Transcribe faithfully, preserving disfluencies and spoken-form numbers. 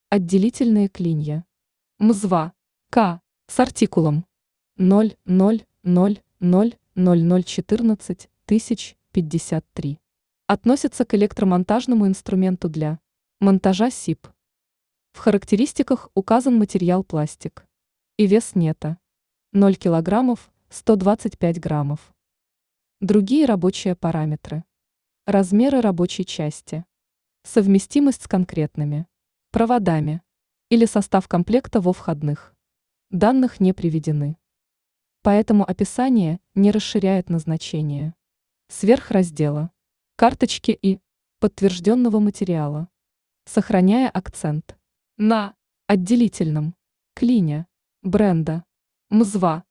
Отделительные клинья. МЗВА. К. С артикулом ноль ноль ноль ноль ноль ноль четырнадцать тысяч пятьдесят три. Относится к электромонтажному инструменту для монтажа СИП. В характеристиках указан материал пластик. И вес нета ноль килограммов сто двадцать пять граммов. Другие рабочие параметры. Размеры рабочей части. Совместимость с конкретными проводами или состав комплекта во входных данных не приведены. Поэтому описание не расширяет назначение сверхраздела, карточки и подтвержденного материала, сохраняя акцент на отделительном клине бренда МЗВА.